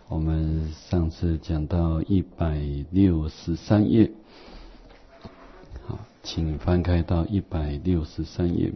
我们上次讲到163页，好，请翻开到163页。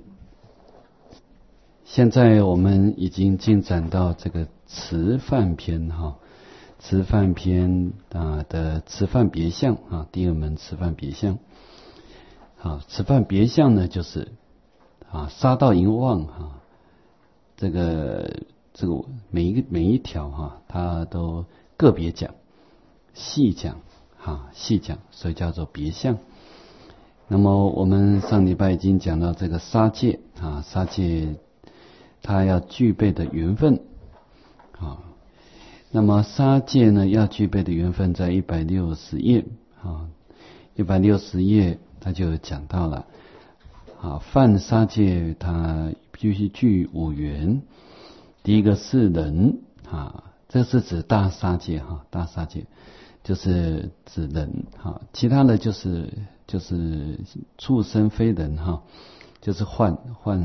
现在我们已经进展到这个词范篇哈，词范篇的词范别相啊，第二门词范别相。好，词范别相呢，就是杀盗淫妄这个每一条它都个别讲、细讲细讲，所以叫做别相。那么我们上礼拜已经讲到这个杀戒杀戒它要具备的缘分那么杀戒呢要具备的缘分在160页160页它就讲到了犯杀戒它必须具5缘。第一个是人这是指大杀戒大杀戒就是指人其他的就是畜生非人就是换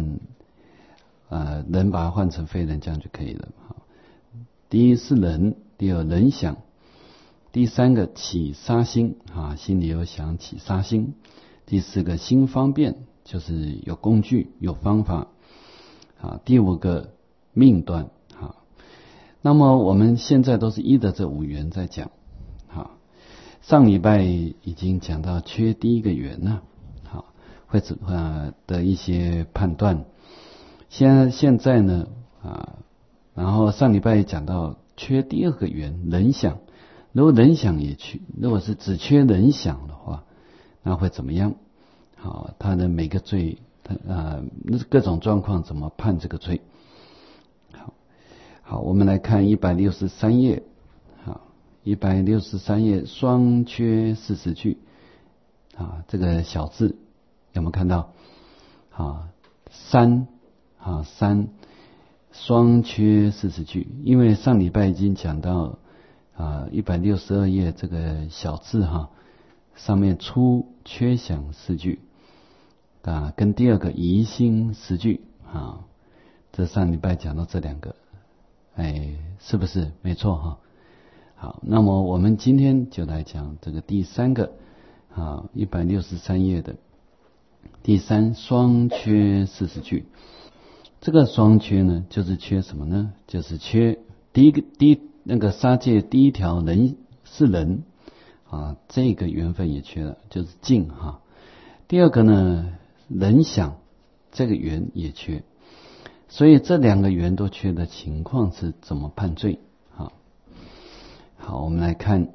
人把它换成非人，这样就可以了第一是人，第二人想，第三个起杀心心里有想起杀心，第四个心方便，就是有工具有方法第五个命断那么我们现在都是依着这5缘在讲上礼拜已经讲到缺第一个缘了会的一些判断。现在呢然后上礼拜也讲到缺第二个缘人想，如果人想也缺，如果是只缺人想的话，那会怎么样？他的每个罪各种状况怎么判这个罪？好，我们来看163页163页双缺40句这个小字有没有看到三双缺40句，因为上礼拜已经讲到162页这个小字上面出缺想4句跟第二个疑心10句这上礼拜讲到这2个是不是没错好，那么我们今天就来讲这个第3个163页的第3双缺40句。这个双缺呢就是缺什么呢？就是缺第一那个杀戒第一条人是人这个缘分也缺了，就是净第二个呢人想这个缘也缺，所以这2个缘都缺的情况是怎么判罪？好，我们来看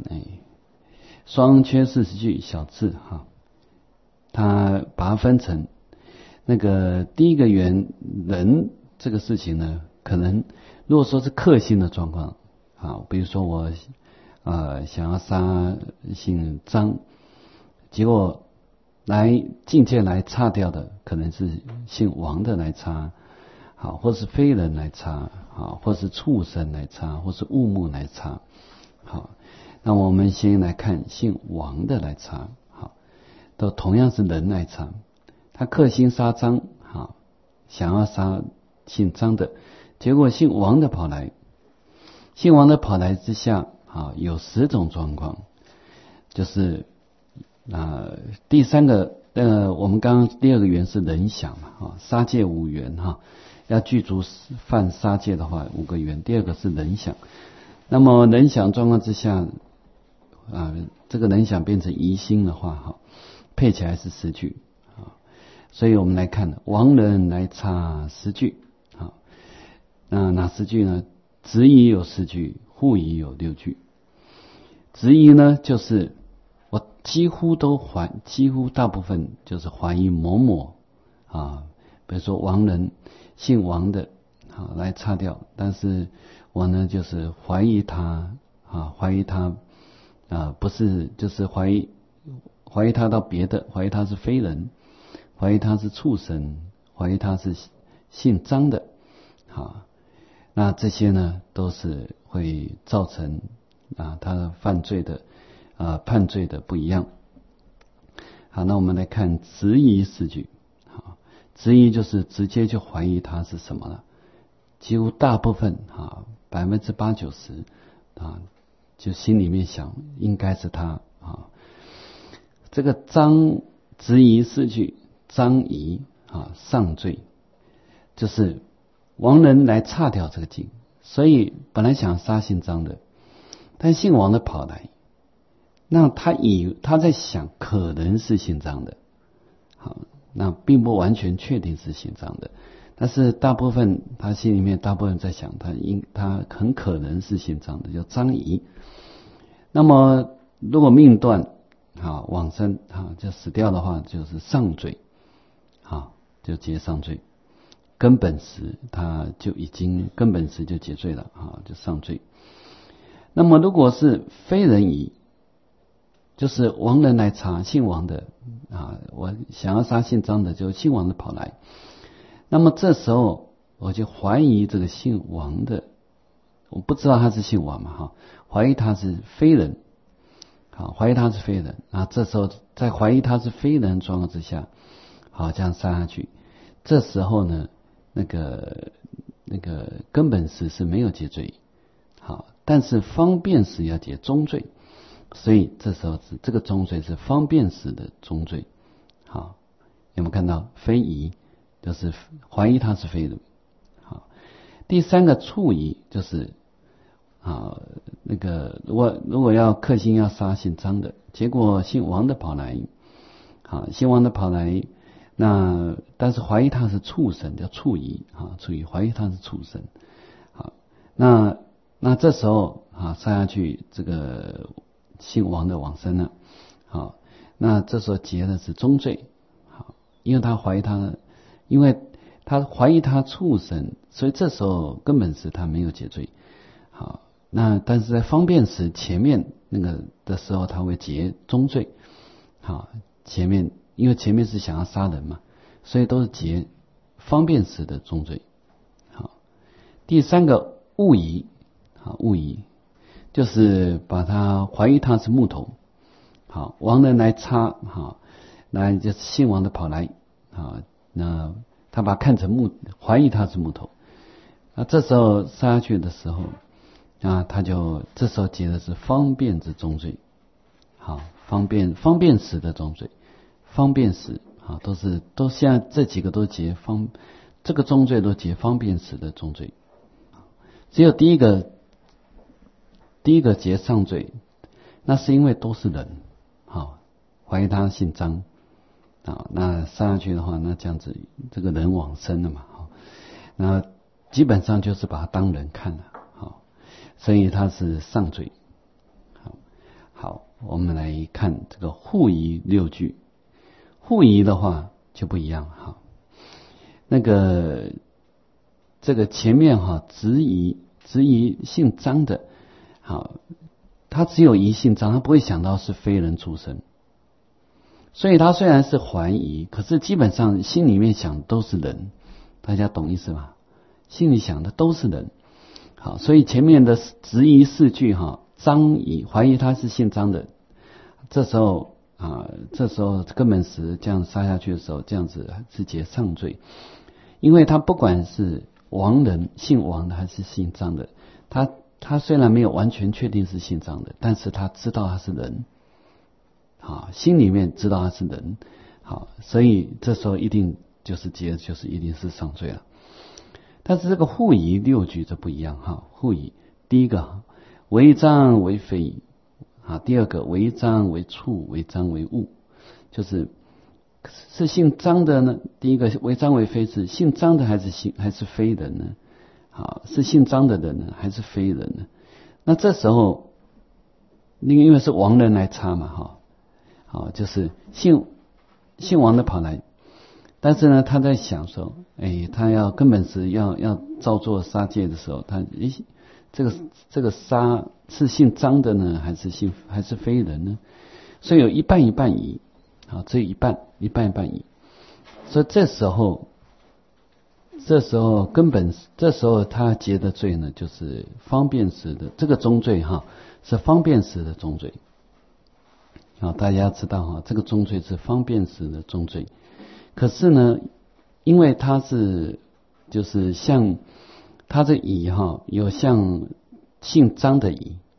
双缺40句小字它把它分成那个第一个缘人这个事情呢，可能如果说是克星的状况比如说我想要杀姓张，结果境界来叉掉的可能是姓王的来叉或是非人来叉或是畜生来叉，或是物木来叉那我们先来看姓王的来叉都同样是人来叉，他克星杀张想要杀姓张的，结果姓王的跑来之下有10种状况，就是第3个我们刚刚第2个缘是人想杀戒5缘要具足犯杀戒的话5个缘，第2个是人想。那么人想状况之下这个人想变成疑心的话配起来是10句所以我们来看王人来查10句那哪10句呢？质疑有10句，护疑有6句。质疑呢就是我几乎大部分就是怀疑某某比如说王人姓王的来擦掉，但是我呢就是怀疑他不是，就是怀疑他到别的，怀疑他是非人，怀疑他是畜生，怀疑他是姓张的那这些呢都是会造成他犯罪的判罪的不一样。好，那我们来看质疑4句质疑就是直接就怀疑他是什么了，几乎大部分80%-90% 啊，就心里面想应该是他啊。这个张执疑四句，张仪上罪，就是王人来岔掉这个境，所以本来想杀姓张的，但姓王的跑来，那他在想可能是姓张的，好，那并不完全确定是姓张的，但是大部分他心里面大部分在想他很可能是姓张的，叫张仪。那么如果命断往生就死掉的话，就是上罪，就结上罪。根本时他就已经根本时就解罪了就上罪。那么如果是非人疑，就是王人来查姓王的我想要杀姓张的，就姓王的跑来，那么这时候我就怀疑这个姓王的，我不知道他是姓王嘛怀疑他是非人，怀疑他是非人这时候在怀疑他是非人状况之下，这样杀下去，这时候呢那个根本时是没有结罪，但是方便时要结中罪，所以这时候是这个中罪是方便时的中罪。有没有看到非疑，就是怀疑他是非人。第三个处疑，就是如果要克星要杀姓张的，结果姓王的跑来，姓王的跑来，那但是怀疑他是畜生，叫处疑处疑，怀疑他是畜生。那这时候杀下去，这个姓王的往生了。那这时候结的是中罪，因为他怀疑他畜生，所以这时候根本是他没有结罪。那但是在方便时前面那个的时候，他会结中罪。因为前面是想要杀人嘛，所以都是结方便时的中罪。第三个误疑，误疑就是把他怀疑他是木头，王人来插，来就是姓王的跑来，那他把他看成怀疑他是木头，这时候杀下去的时候，他就这时候结的是方便之中罪，方便时的中罪，方便时都现在这几个都结这个中罪都结方便时的中罪，只有第一个结上罪，那是因为都是人，怀疑他姓张，那杀下去的话，那这样子这个人往生了嘛，那基本上就是把他当人看了，所以他是上罪。好，我们来看这个护疑六句。护疑的话就不一样这个前面质疑姓张的，他只有疑姓张，他不会想到是非人出身，所以他虽然是怀疑，可是基本上心里面想都是人，大家懂意思吗？心里想的都是人。所以前面的质疑四句张疑怀疑他是姓张的，这时候根本时这样杀下去的时候，这样子是结上罪，因为他不管是王人姓王的还是姓张的，他虽然没有完全确定是姓张的，但是他知道他是人，心里面知道他是人，所以这时候一定就是一定是上罪了。但是这个护疑六句这不一样护疑第一个为张为非，第二个为张为畜，为张为物，就是姓张的呢，第一个为张为非是姓张的还是非人呢？是姓张的人呢还是非人呢？那这时候因为是王人来插嘛就是姓王的跑来，但是呢他在想说他要根本是要照做杀戒的时候，他这个杀是姓张的呢还是非人呢？所以有一半一半疑，这一半疑，所以这时候这时候他结的罪呢，就是方便时的这个中罪是方便时的中罪。大家知道这个中罪是方便时的中罪。可是呢，因为他是就是像他这疑有像姓张的疑，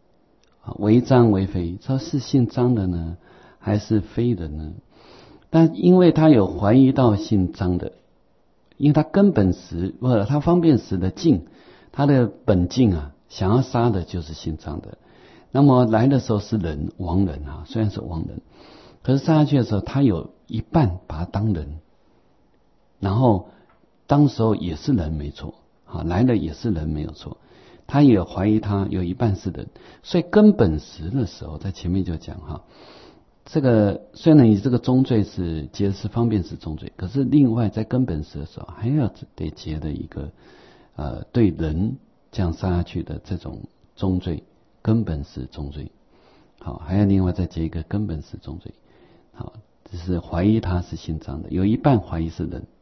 为张为非，说是姓张的呢，还是非的呢？但因为他有怀疑到姓张的，因为他根本时或者他方便时的境，他的本境啊，想要杀的就是姓张的。那么来的时候是人，亡人啊，虽然是亡人，可是杀下去的时候，他有一半把他当人，然后当时候也是人没错，来的也是人没有错，他也怀疑他有一半是人，所以根本时的时候，在前面就讲这个虽然你这个中罪是结的是方便时中罪，可是另外在根本时的时候，还要得结的一个对人这样杀下去的这种中罪，根本时中罪，还要另外再结一个根本时中罪，这是怀疑他是姓张的，有一半怀疑是人。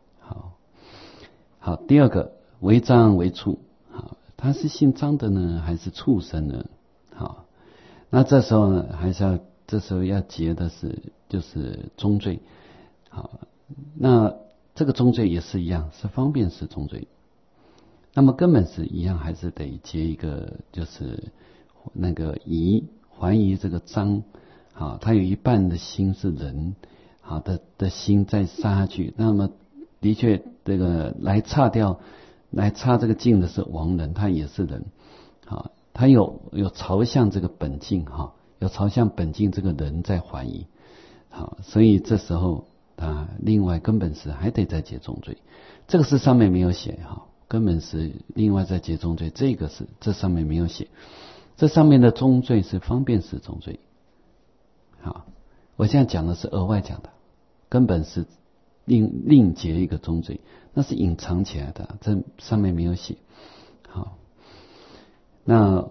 好，第二个为张为畜，他是姓张的呢，还是畜生呢？那这时候呢，这时候要结的就是中罪。那这个中罪也是一样，是方便时中罪。那么根本是一样，还是得结一个，就是那个怀疑这个张，他有一半的心是人，的心再杀下去，那么的确这个来差这个境的是亡人，他也是人，他有朝向这个本境，有朝向本境这个人在怀疑，所以这时候另外根本时还得再结中罪，这个是上面没有写根本时另外再结中罪，这上面没有写，这上面的中罪是方便时中罪。我现在讲的是额外讲的，根本是另结一个中罪，那是隐藏起来的，这上面没有写。那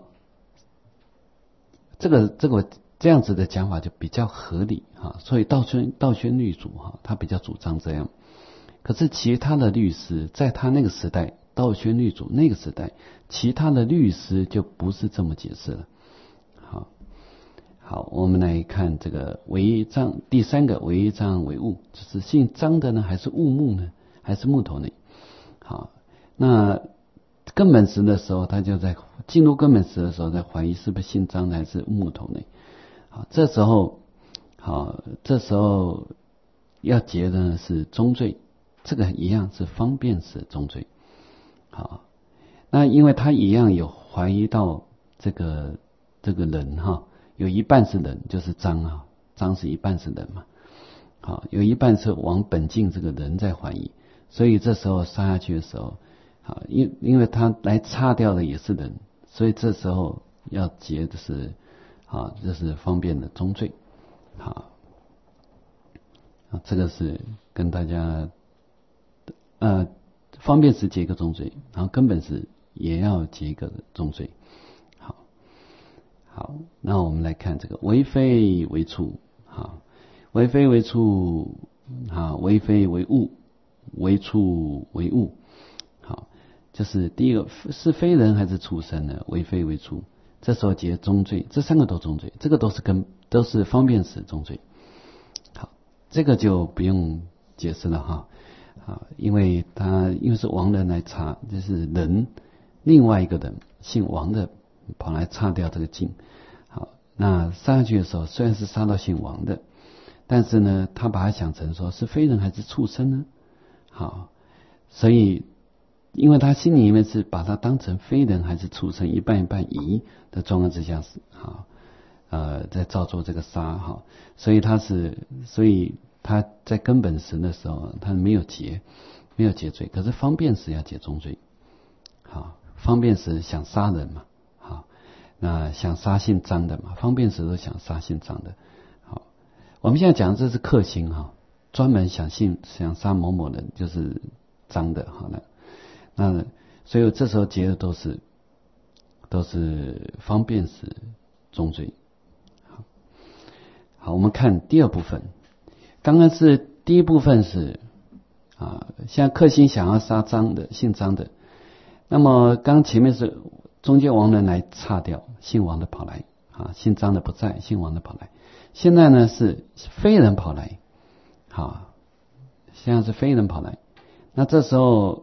这个这样子的讲法就比较合理所以道宣律主他比较主张这样。可是其他的律师在他那个时代，道宣律主那个时代，其他的律师就不是这么解释了。好，我们来看这个为张，第三个为张为物，就是姓张的呢，还是物木呢，还是木头呢？那根本时的时候，他就在进入根本时的时候，在怀疑是不是姓张的还是木头呢？这时候要结的呢是中罪，这个一样是方便时中罪。那因为他一样有怀疑到这个人有一半是人，就是张张是一半是人嘛，有一半是往本境这个人在怀疑，所以这时候杀下去的时候，因为他来擦掉的也是人，所以这时候要结的是这是方便的中罪。这个是跟大家方便时结一个中罪，然后根本时也要结一个中罪。好，那我们来看这个为非为畜，为非为畜，为非为物，为畜为物。就是第一个是非人还是畜生呢？为非为畜，这时候结中罪，这三个都中罪，这个都是方便时中罪。好，这个就不用解释了因为是亡人来查，就是人另外一个人姓王的跑来擦掉这个境。那杀下去的时候，虽然是杀到姓王的，但是呢，他把它想成说是非人还是畜生呢？所以因为他心里面是把它当成非人还是畜生，一半一半疑的状况之下在造作这个杀所以他在根本时的时候，他没有结罪，可是方便时要结中罪。方便时想杀人嘛，那想杀姓张的嘛，方便时都想杀姓张的。我们现在讲的这是克星专门想杀某某人，就是张的那所以这时候结的都是方便时中罪。好，我们看第二部分。刚刚是第一部分是现在克星想要杀姓张的，那么刚前面是中间亡人来擦掉，姓王的跑来姓张的不在，姓王的跑来。现在呢是非人跑来，现在是非人跑来。那这时候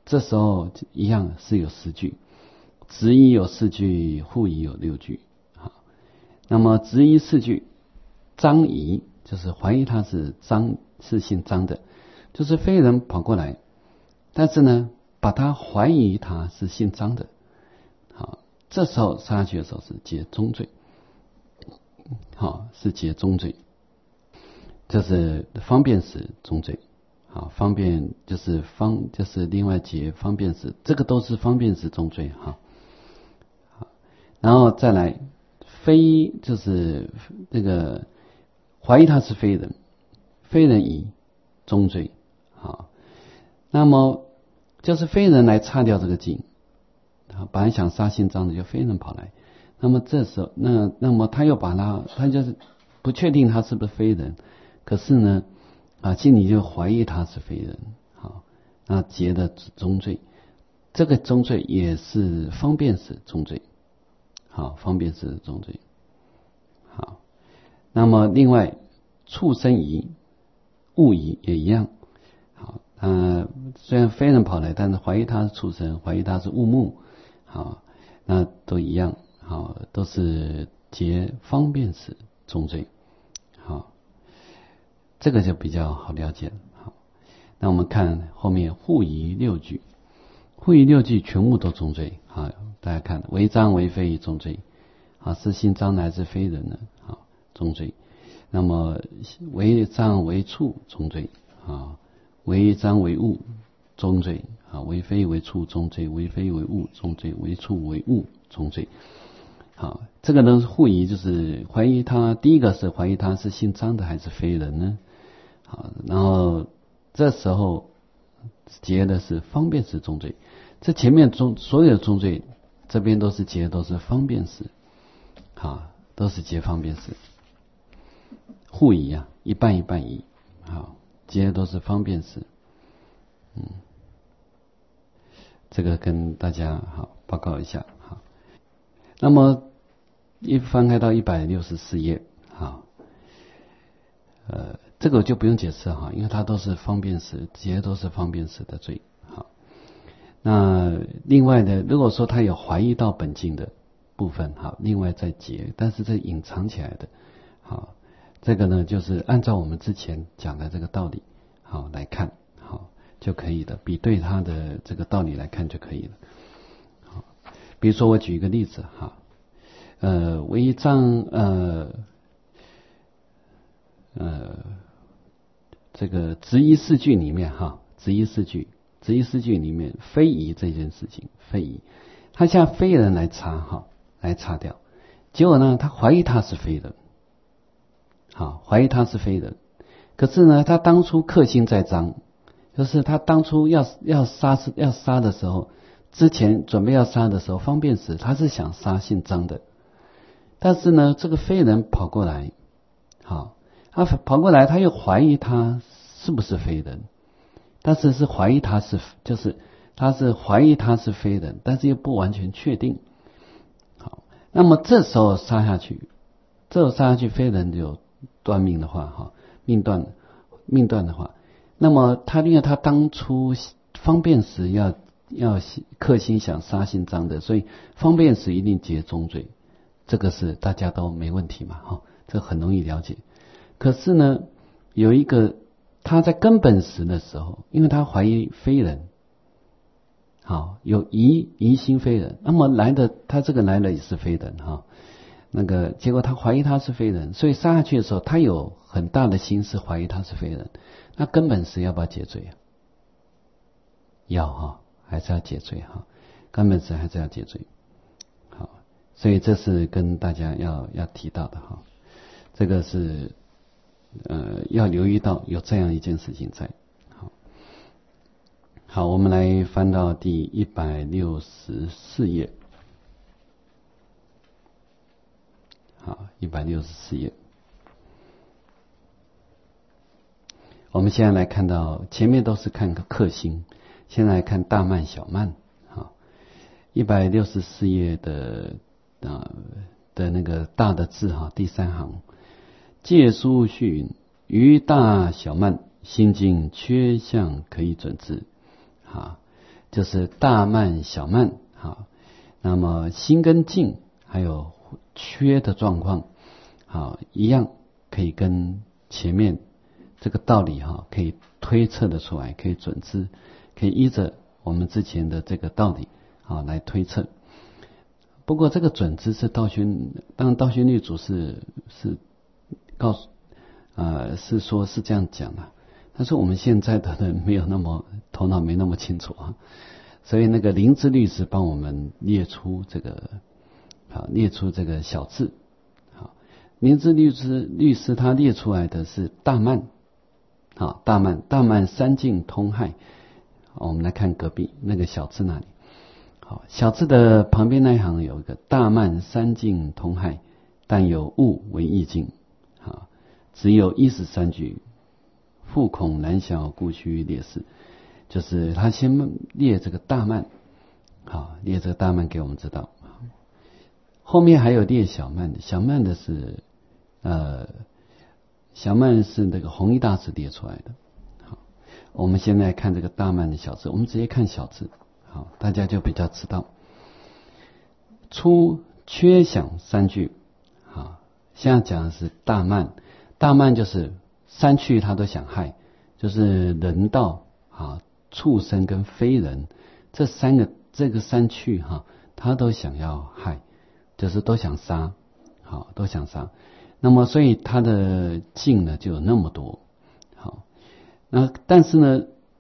一样是有10句，直一有4句，互一有6句。 那么质疑四句，张疑就是怀疑他是姓张的，就是非人跑过来，但是呢，把他怀疑他是姓张的，好，这时候杀下去的时候是结中罪，好，是结中罪，这是方便时中罪。好，方便就是另外结方便时，这个都是方便时中罪哈。好，然后再来非就是这个怀疑他是非人，非人疑中罪。好，那么就是非人来擦掉这个境，本来想杀姓张的，就非人跑来，那么这时候那么他又把他就是不确定他是不是非人，可是呢心里就怀疑他是非人，好，那结的中罪，这个中罪也是方便时中罪，好，方便时中罪，好，那么另外畜生疑、物疑也一样，好，虽然非人跑来，但是怀疑他是畜生，怀疑他是物目，好，那都一样，好，都是结方便时中罪，好。这个就比较好了解了。好，那我们看后面互疑六句，互疑六句全部都中罪。好，大家看，为张为非中罪。好，是姓张乃是非人呢？好，中罪。那么为张为畜中罪。啊，为张为物中罪。啊，为非为畜中罪，为非为物中罪，为畜为物中罪。好，这个呢是互疑，就是怀疑他，第一个是怀疑他是姓张的还是非人呢？好，然后这时候结的是方便时中罪，这前面所有的中罪这边都是结都是方便时，好，都是结方便时，互疑啊，一半一半疑，好，结都是方便时，这个跟大家好报告一下。好，那么一翻开到164页，好，这个就不用解释哈，因为它都是方便时，结都是方便时的罪。好，那另外的，如果说他有怀疑到本境的部分，好，另外再结，但是这隐藏起来的，好，这个呢就是按照我们之前讲的这个道理，好来看，好就可以的，比对他的这个道理来看就可以了。好，比如说我举一个例子哈，为张这个质疑四句里面哈，质疑四句里面非疑这件事情，非疑，他向非人来查哈，来查掉，结果呢，他怀疑他是非人，好，怀疑他是非人，可是呢，他当初克心在张，就是他当初要杀的时候，之前准备要杀的时候，方便时他是想杀姓张的，但是呢，这个非人跑过来，好。他跑过来，他又怀疑他是不是非人，但是是怀疑他是，就是他是怀疑他是非人，但是又不完全确定。好，那么这时候杀下去，非人就断命的话，哈，命断的话，那么因为他当初方便时要克心想杀姓张的，所以方便时一定结中罪，这个是大家都没问题嘛，哈，这很容易了解。可是呢，有一个他在根本时的时候，因为他怀疑非人，好，有疑心非人，那么他这个来的也是非人哈，那个结果他怀疑他是非人，所以杀下去的时候，他有很大的心思怀疑他是非人，那根本时要不要解罪啊？要哈，还是要解罪哈，根本时还是要解罪。好，所以这是跟大家要提到的哈，这个是。要留意到有这样一件事情在。好，我们来翻到第164页。好，164页。我们现在来看到前面都是看个克星，现在来看大慢小慢。好，164页的那个大的字哈，第3行。借书序云：于大小慢，心境缺相可以准之。好，就是大慢小慢。好，那么心跟境还有缺的状况， 好，一样可以跟前面这个道理可以推测的出来，可以准知，可以依着我们之前的这个道理来推测。不过这个准知是当然道宣律祖是告诉是说是这样讲的，但是我们现在的人没有那么头脑没那么清楚所以那个灵芝律师帮我们列出这个小字。灵芝律师他列出来的是大曼，大曼三境通害。我们来看隔壁那个小字那里。好，小字的旁边那一行有一个大曼三境通害，但有物为意境。只有13句，复恐难晓，故须列示。就是他先列这个大曼，列这个大曼给我们知道。后面还有列小曼的，小曼是那个弘一大师列出来的。好，我们现在看这个大曼的小字，我们直接看小字，好，大家就比较知道。出缺想三句，现在讲的是大曼。大曼就是三趣他都想害，就是人道畜生跟非人这三趣他都想要害，就是都想杀，都想杀。那么所以他的境呢就有那么多。那但是呢，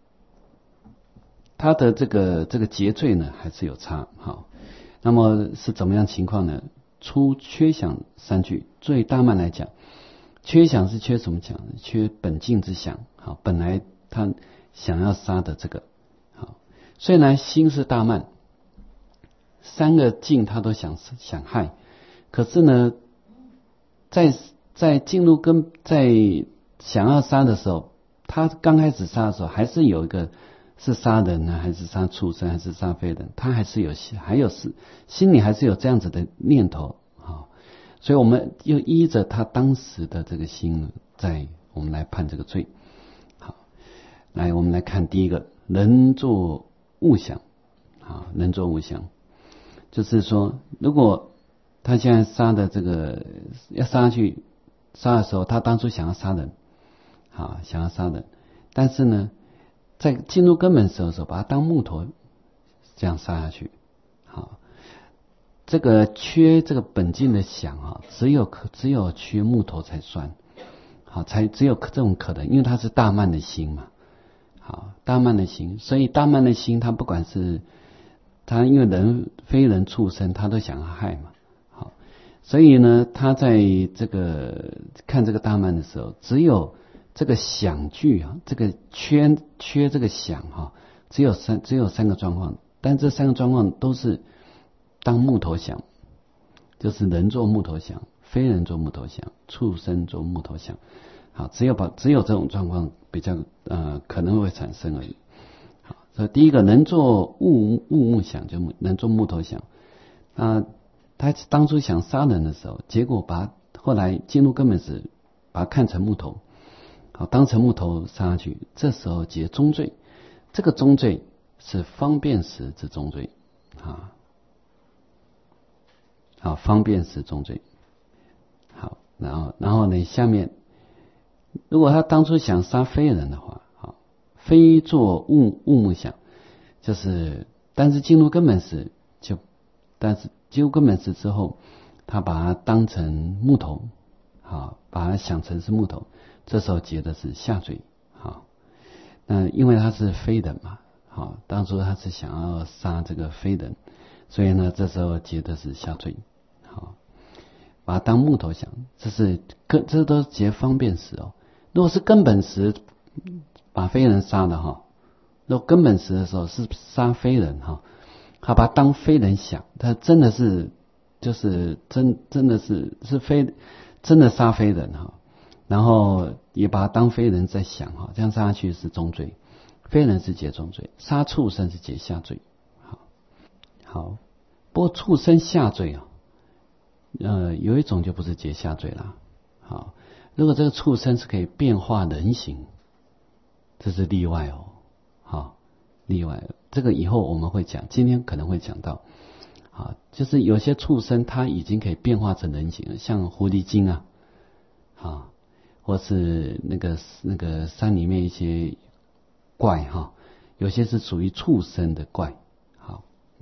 他的这个结罪呢还是有差。那么是怎么样情况呢？出缺想三句，对大曼来讲，缺想是缺什么想？缺本境之想。本来他想要杀的这个。虽然心是大曼，三个境他都想害，可是呢，在进入在想要杀的时候，他刚开始杀的时候，还是有一个是杀人呢，还是杀畜生，还是杀非人，他还有心里还是有这样子的念头。所以我们又依着他当时的这个心，我们来判这个罪。好，来我们来看第一个，人作物想。人作物想，就是说，如果他现在杀的这个要杀的时候，他当初想要杀人，想要杀人，但是呢，在进入根本时的时候，把它当木头这样杀下去。这个缺这个本境的想只有缺木头才算，才只有这种可能，因为它是大曼的心嘛。大曼的心，所以大曼的心，他不管是他因为人非人畜生，他都想要害嘛。所以呢，他在这个看这个大曼的时候，只有这个想句这个缺这个想只有三个状况，但这三个状况都是当木头想，就是人做木头想，非人做木头想，畜生做木头想。只有这种状况比较可能会产生而已。所以第一个人做物木想，就人做木头想。他当初想杀人的时候，结果后来进入根本时，把它看成木头，当成木头杀下去，这时候结中罪。这个中罪是方便时之中罪。方便时中罪。好，然后呢，下面如果他当初想杀非人的话，非作物木想，就是但是进入根本时进入根本时之后，他把它当成木头，把它想成是木头，这时候结的是下罪。那因为他是非人嘛，当初他是想要杀这个非人，所以呢，这时候结的是下罪。把它当木头想，这都是结方便时如果是根本时把非人杀的如果根本时的时候是杀非人他把它当非人想，他真的是就是真的是真的杀非人然后也把它当非人在想这样杀下去是中罪，非人是结中罪，杀畜生是结下罪。好，不过畜生下罪有一种就不是结下罪了。如果这个畜生是可以变化人形，这是例外例外。这个以后我们会讲，今天可能会讲到。就是有些畜生它已经可以变化成人形了，像狐狸精啊，或是那个山里面一些怪哈，有些是属于畜生的怪，好，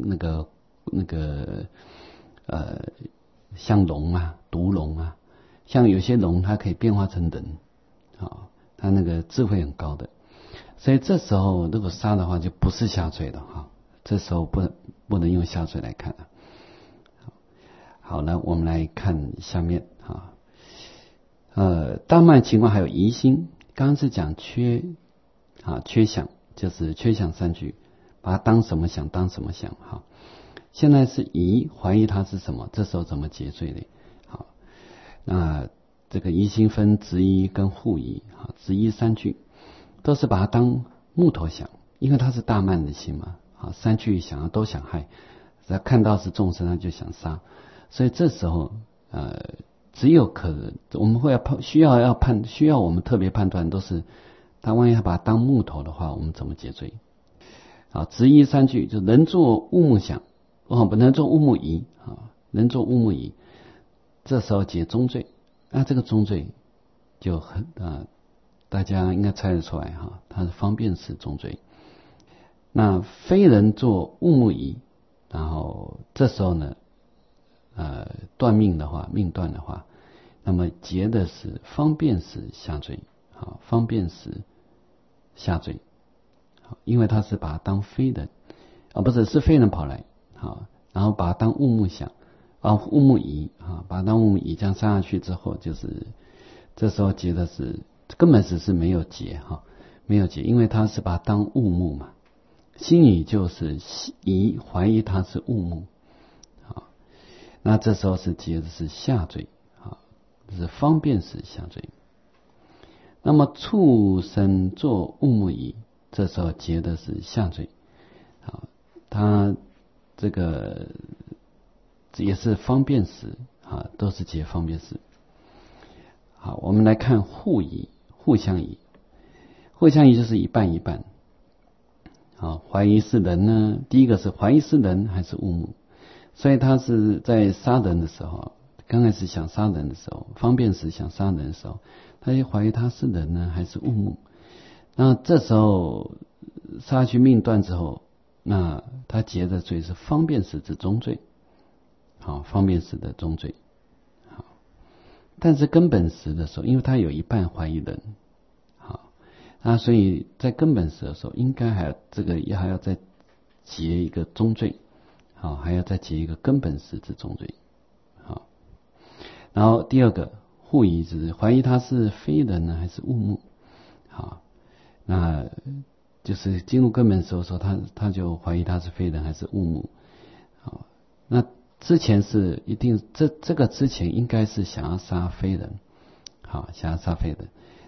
像龙啊、毒龙啊，像有些龙它可以变化成人，啊，它那个智慧很高的，所以这时候如果杀的话，就不是下坠的哈，这时候不能用下坠来看了。好，那我们来看下面啊，大慢情况还有疑心，刚刚是讲缺想，就是缺想三句，把它当什么想，当什么想哈。现在是疑，怀疑它是什么，这时候怎么结罪呢？好，那这个疑心分执疑跟护疑，执疑三句都是把它当木头想，因为它是大慢的心嘛，三句想要都想害，只要看到是众生，他就想杀，所以这时候只有可能我们需要我们特别判断，都是他万一他把它当木头的话，我们怎么结罪？好，执疑三句就人作物木想，不能做物木疑啊，人做物木疑，这时候结中罪。那这个中罪就大家应该猜得出来哈，它是方便识中罪。那非人做物木疑，然后这时候呢，断命的话，命断的话，那么结的是方便识下罪，好，方便识下罪，好，因为他是把它当非人，不是非人跑来，好，然后把它当物木想，物木疑，把它当物木疑，这样杀下去之后，就是这时候结的是根本是没有结没有结，因为他是把它当物木嘛，心里就是怀疑它是物木。那这时候是结的是下罪，这是方便识下罪。那么畜生做物木疑，这时候结的是下罪，他这个也是方便识，都是结方便识。好，我们来看互疑，互相疑，互相疑就是一半一半。好，怀疑是人呢，第一个是怀疑是人还是物木。所以他是在杀人的时候，刚开始想杀人的时候，方便时想杀人的时候，他就怀疑他是人呢还是物木。那这时候杀去命断之后，那他结的罪是方便时之中罪，好，方便时的中罪。好，但是根本时的时候，因为他有一半怀疑人，好，那所以在根本时的时候，应该还要再结一个中罪。好，还要再结一个根本识之中罪。好，然后第二个互疑之，怀疑他是非人呢还是物木。好，那就是进入根本识的时候，他就怀疑他是非人还是物木。好，那之前是一定这个之前应该是想要杀非人，好，想要杀非人。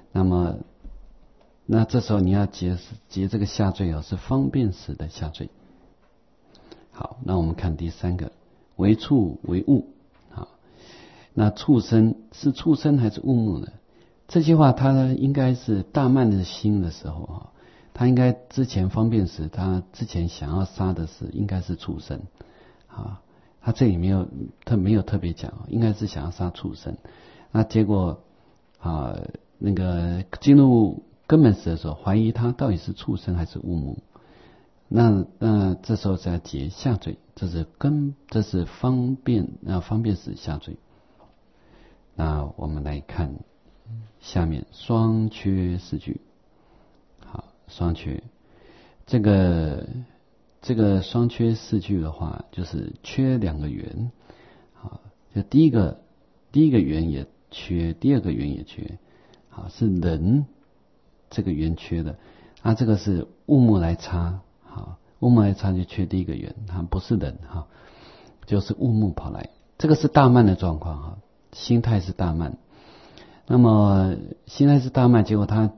那这时候你要结这个下罪是方便识的下罪。好，那我们看第三个，为畜为物。好，那畜生是畜生还是物木呢？这句话他应该是大慢的心的时候他应该之前方便时，他之前想要杀的是应该是畜生他这里没有特别讲，应该是想要杀畜生。那结果那个进入根本时的时候，怀疑他到底是畜生还是物木。那这时候再结下罪，这是方便识下罪。那我们来看下面双缺四句。好，双缺这个双缺四句的话，就是缺两个缘。好，就第一个缘也缺，第二个缘也缺。好，是人这个缘缺的，这个是物木来插。物木来插就缺第一个缘，它不是人就是物木跑来，这个是大慢的状况心态是大慢。那么心态是大慢，结果他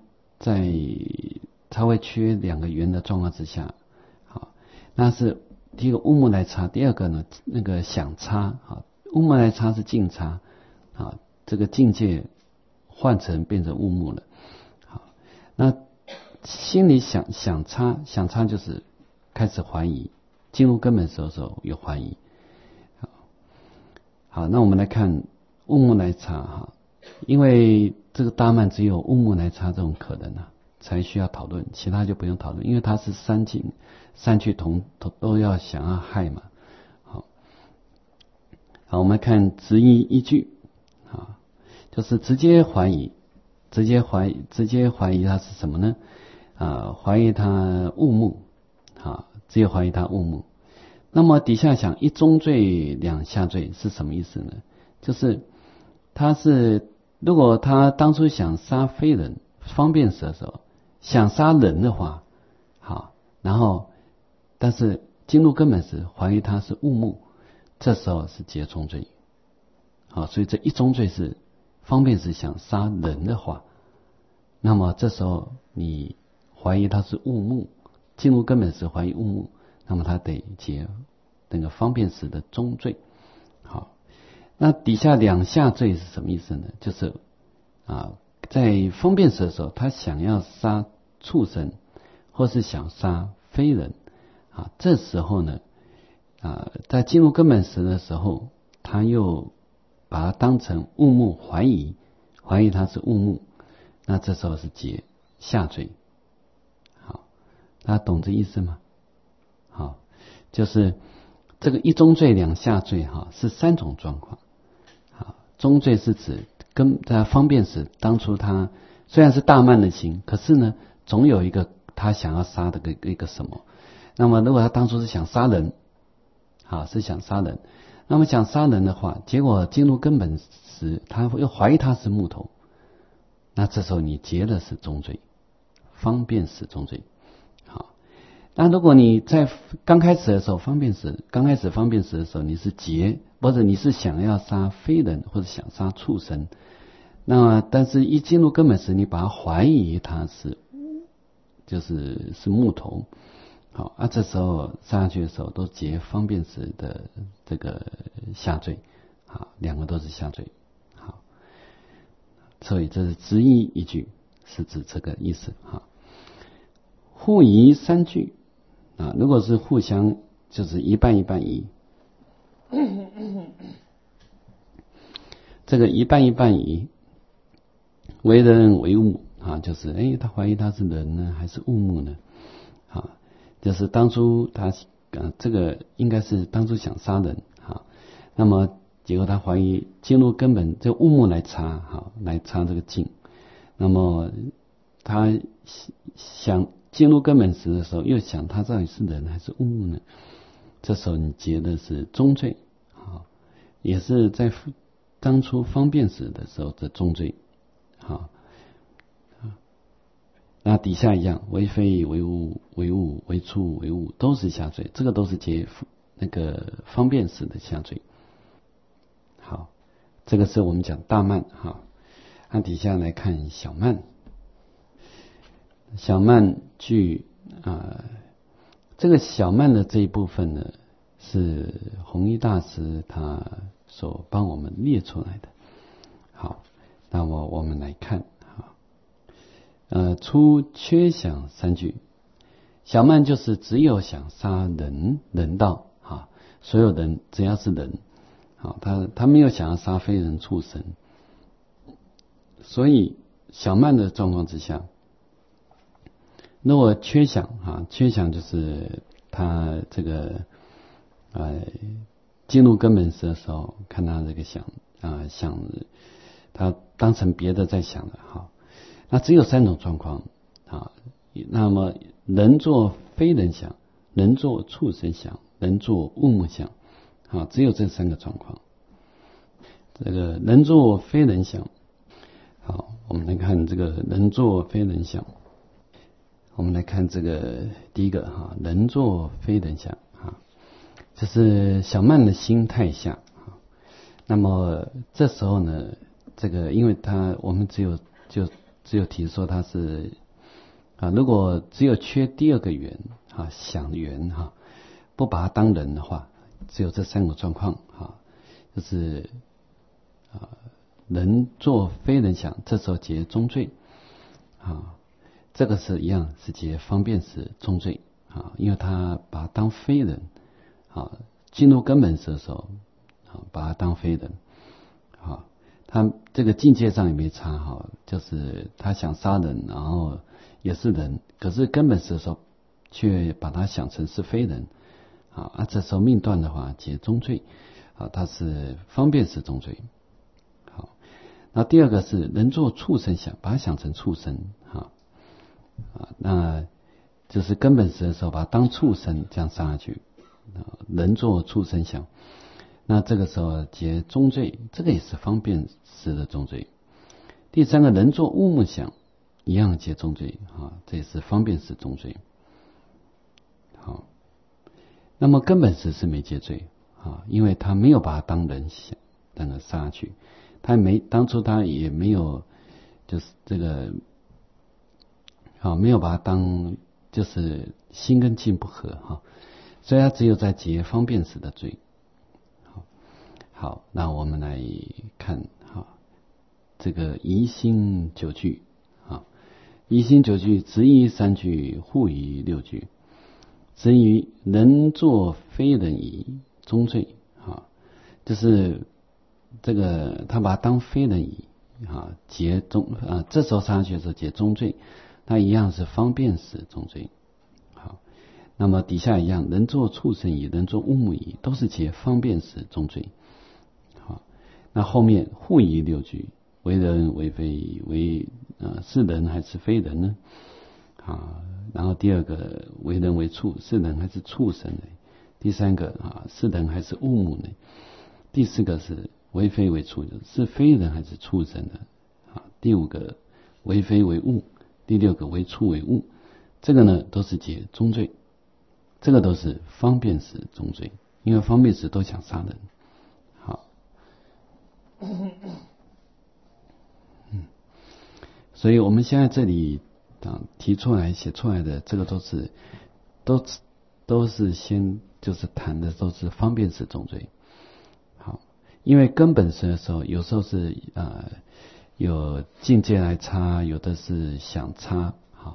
会缺两个缘的状况之下，那是第一个物木来插，第二个呢那个想插物木来插是境插这个境界换成变成物木了。那心里想插就是开始怀疑，进入根本时候有怀疑。好，那我们来看物木来插因为这个大慢只有乌木来插这种可能啊，才需要讨论，其他就不用讨论，因为它是三境三趣同都要想要害嘛。好，好，我们看直译依据啊，就是直接怀疑它是什么呢？怀疑它误目直接怀疑它误目。那么底下想一中罪两下罪是什么意思呢？就是如果他当初想杀非人方便死的时候，想杀人的话，好，然后但是进入根本时怀疑他是误目，这时候是结中罪。好，所以这一中罪是方便时想杀人的话，那么这时候你怀疑他是误目，进入根本时怀疑误目，那么他得结那个方便时的中罪。好，那底下两下罪是什么意思呢？就是在方便时的时候，他想要杀畜生，或是想杀非人这时候呢在进入根本时的时候，他又把它当成误目，怀疑他是误目，那这时候是结下罪。好，大家懂这意思吗？好，就是这个一中罪两下罪是三种状况。中罪是指在方便时，当初他虽然是大慢的心，可是呢总有一个他想要杀的一个什么。那么如果他当初是想杀人，那么想杀人的话，结果进入根本时他又怀疑他是木头，那这时候你结的是中罪，方便时中罪。好，那如果你在刚开始方便时的时候你是结，或者你是想要杀非人或者想杀畜生，那么但是一进入根本时，你把它怀疑它是木头。好这时候杀下去的时候都结方便时的这个下罪。好，两个都是下罪。好，所以这是直译一句，是指这个意思。互疑三句如果是互相就是一半一半疑。这个一半一半疑，为人为物就是他怀疑他是人呢还是物目呢？就是当初他这个应该是当初想杀人那么结果他怀疑进入根本这物目来插这个境，那么他想进入根本时的时候，又想他到底是人还是物目呢？这时候你结的是中罪也是在当初方便时的时候的中罪。那底下一样，为非为物为物为畜为物都是下罪，这个都是结那个方便时的下罪。好，这个是我们讲大慢按底下来看小慢。小慢句这个小慢的这一部分呢，是弘一大师他所帮我们列出来的。好，那么我们来看出缺想三句。小慢就是只有想杀人道所有人只要是人他没有想要杀非人畜生，所以小慢的状况之下，如果缺想缺想就是他这个进入根本时的时候，看他这个想他当成别的在想了那只有三种状况那么人作非人想，人作畜生想，人作物目想只有这三个状况。这个人作非人想，好，我们来看这个人作非人想。我们来看这个第一个人作非人想这是小慢的心态下那么这时候呢，这个因为我们只有提说他是如果只有缺第二个缘想缘不把它当人的话，只有这三个状况就是人作非人想，这时候结中罪这个是一样是结方便时中罪因为他把它当非人进入根本时的时候把它当非人他这个境界上也没差哈，就是他想杀人，然后也是人，可是根本实的时候却把他想成是非人啊，这时候命断的话结中罪啊，它是方便时中罪。好，那第二个是人做畜生想，把它想成畜生那就是根本时的时候把它当畜生这样杀下去人做畜生想，那这个时候结中罪，这个也是方便时的中罪。第三个人做乌木想，一样结中罪这也是方便时中罪。好，那么根本时是没结罪因为他没有把它当人想那个杀下去，当初他也没有就是这个没有把它当就是心跟境不合所以他只有在结方便时的罪。好，那我们来看这个疑心九句疑心九句，执疑三句，护疑六句。执疑人作非人疑，中罪就是这个他把它当非人疑结中这时候上去的时候结中罪，那一样是方便时中罪。好，那么底下一样，人作畜生疑，人作乌木疑，都是结方便时中罪。好，那后面护疑六句，为人为非为是人还是非人呢？然后第二个为人为畜，是人还是畜生呢？第三个是人还是乌木呢？第四个是为非为畜，是非人还是畜生呢？第五个为非为物，第六个为畜为物，这个呢都是结中罪，这个都是方便时中罪，因为方便时都想杀人。好，所以我们现在这里提出来写出来的这个都是先就是谈的都是方便时中罪。好，因为根本时的时候，有时候是有境界来插，有的是想插，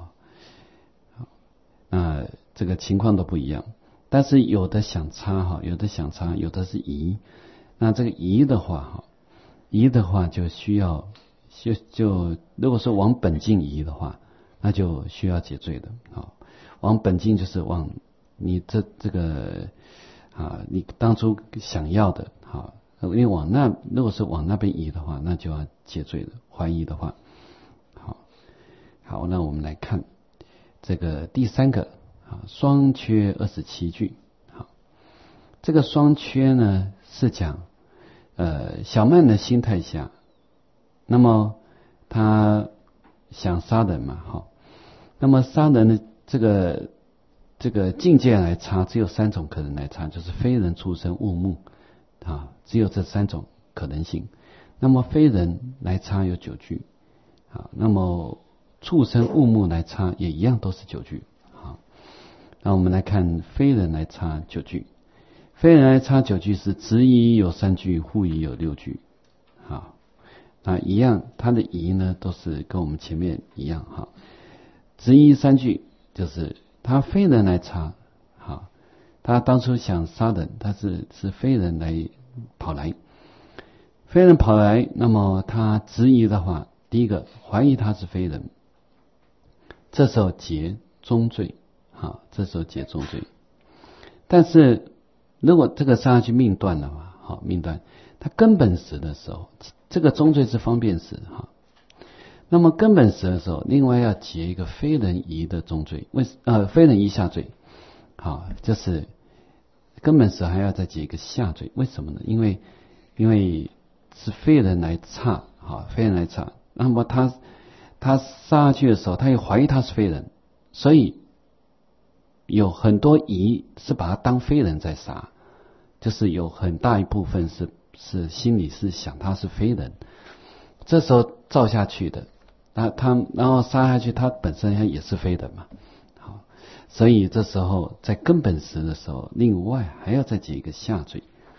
那这个情况都不一样。但是有的想插有的想插，有的是疑。那这个疑的话就需要就如果说往本境疑的话，那就需要解罪的往本境就是往你这个你当初想要的因为如果是往那边移的话，那就要解罪的。怀疑的话，好，那我们来看这个第三个双缺27句。这个双缺呢是讲小曼的心态下，那么他想杀人嘛那么杀人的这个境界来查，只有3种可能来查，就是非人、畜生、物木只有这3种可能性。那么非人来查有9句那么畜生、物木来查也一样都是9句那我们来看非人来查9句。非人来查9句是执疑有3句，护疑有6句那一样，他的疑呢都是跟我们前面一样执疑3句就是他非人来查他当初想杀人，他是非人来跑来，非人跑来，那么他质疑的话，第一个怀疑他是非人，这时候结中罪这时候结中罪。但是如果这个杀下去命断的话命断，他根本时的时候，这个中罪是方便时那么根本时的时候，另外要结一个非人疑的中罪，非人疑下罪就是根本时还要再结一个下罪。为什么呢？因为是非人来查非人来查，那么他杀下去的时候，他又怀疑他是非人，所以有很多疑是把他当非人在杀，就是有很大一部分是心里是想他是非人，这时候造下去的，然后杀下去，他本身也是非人嘛所以这时候在根本时的时候，另外还要再结一个下罪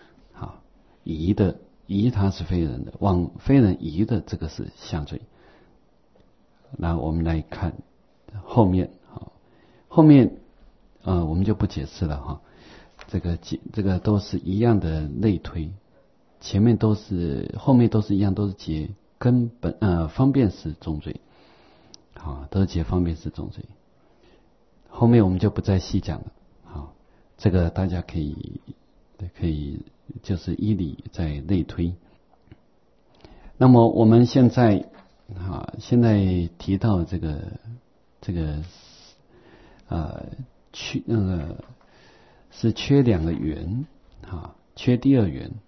疑他是非人的，往非人疑的，这个是下罪。那我们来看后面我们就不解释了这个都是一样的类推， 前面都是后面都是一样，都是结根本方便时重罪，好，都是结方便时重罪。后面我们就不再细讲了，好，这个大家可以就是依理在类推。那么我们现在提到这个是缺2个缘，缺第2缘。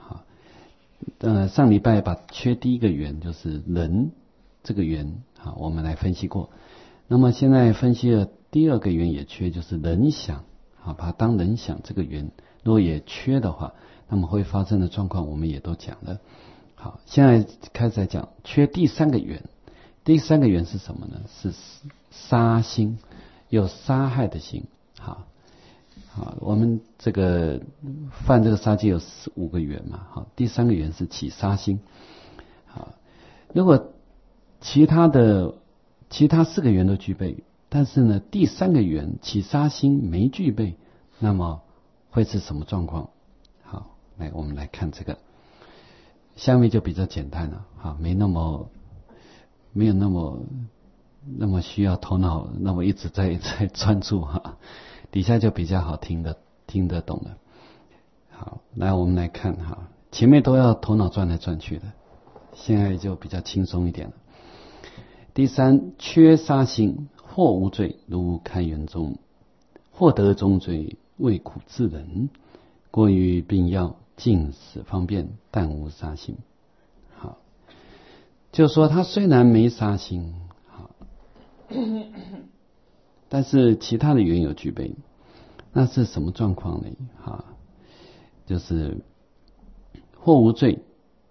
上礼拜把缺第1个缘就是人这个缘，我们来分析过。那么现在分析了第2个缘也缺，就是人想，把它当人想这个缘，如果也缺的话，那么会发生的状况我们也都讲了。好，现在开始来讲缺第3个缘。第3个缘是什么呢？是杀心，有杀害的心。好，我们这个犯这个杀戒有5个缘嘛。好，第3个缘是起杀心。好，如果其他4个缘都具备，但是呢第3个缘起杀心没具备，那么会是什么状况？好，来我们来看这个。下面就比较简单了，没有那么需要头脑那么一直在专注底下就比较好听得懂了。好，来我们来看前面都要头脑转来转去的，现在就比较轻松一点了。第3，缺杀心，或无罪，如开元中，或得中罪，为苦自忍，过于病药，尽使方便，但无杀心。好，就是说他虽然没杀心，但是其他的缘有具备。那是什么状况呢？就是或无罪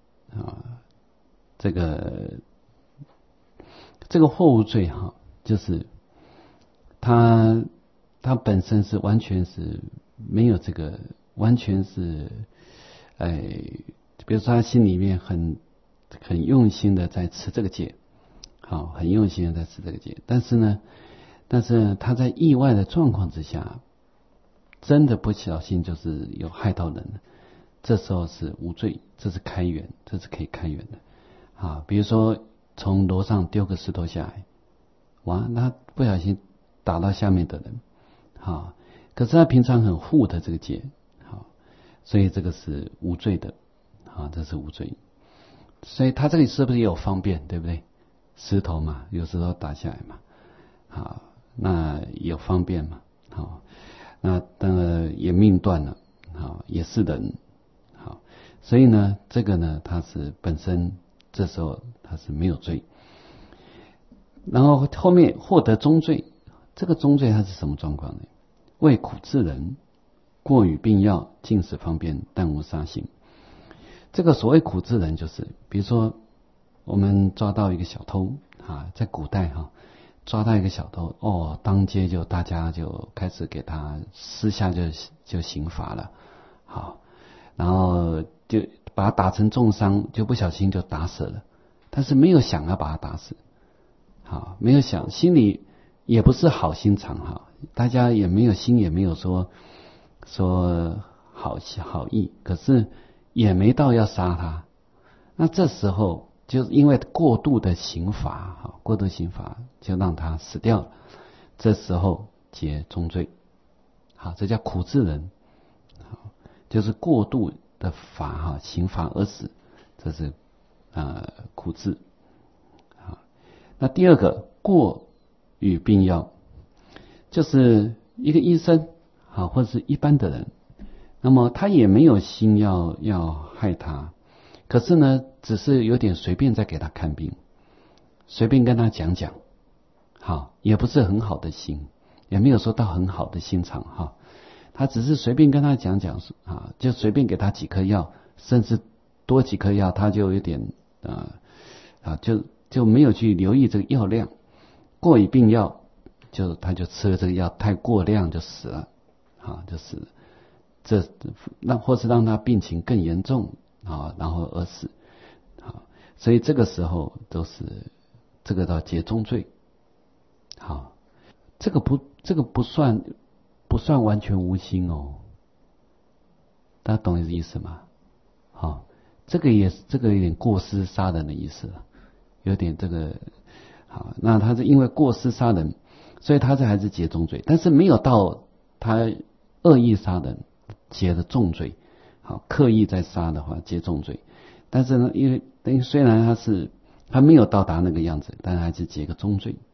这个或无罪就是他本身是完全是没有这个，完全是比如说他心里面很用心的在持这个戒，很用心的在持这个戒，但是他在意外的状况之下，真的不小心就是有害到人了，这时候是无罪，这是开源，这是可以开源的比如说从楼上丢个石头下来，那不小心打到下面的人，可是他平常很护的这个戒，所以这个是无罪的，这是无罪。所以他这里是不是也有方便，对不对？石头嘛，有石头打下来嘛，那有方便嘛，那当然也命断了，也是人，所以呢，这个呢，他是本身这时候他是没有罪。然后后面获得中罪，这个中罪它是什么状况呢？为苦自忍，过于病药，尽使方便，但无杀心。这个所谓苦自忍，就是比如说我们抓到一个小偷在古代抓到一个小偷，当街就大家就开始给他私下就刑罚了，然后就把他打成重伤，就不小心就打死了，但是没有想要把他打死，没有想，心里也不是好心肠大家也没有心，也没有说好意，可是也没到要杀他。那这时候就是因为过度的刑罚，过度刑罚就让他死掉了，这时候结中罪。这叫苦自忍，就是过度的刑罚而死，这是苦自。那第2个过于病药，就是一个医生或者是一般的人，那么他也没有心要害他，可是呢只是有点随便在给他看病，随便跟他讲，也不是很好的心，也没有说到很好的心肠他只是随便跟他讲就随便给他几颗药，甚至多几颗药，他就有点就没有去留意这个药量，过于病药，他就吃了这个药太过量就死了，就死了，或是让他病情更严重然后而死，所以这个时候都是这个叫结中罪。这个不算完全无心大家懂意思吗？ 这个有点过失杀人的意思了，有点这个好。那他是因为过失杀人，所以他这还是结重罪，但是没有到他恶意杀人结的重罪。好，刻意在杀的话结重罪，但是呢，因为虽然他没有到达那个样子，但是还是结个重罪。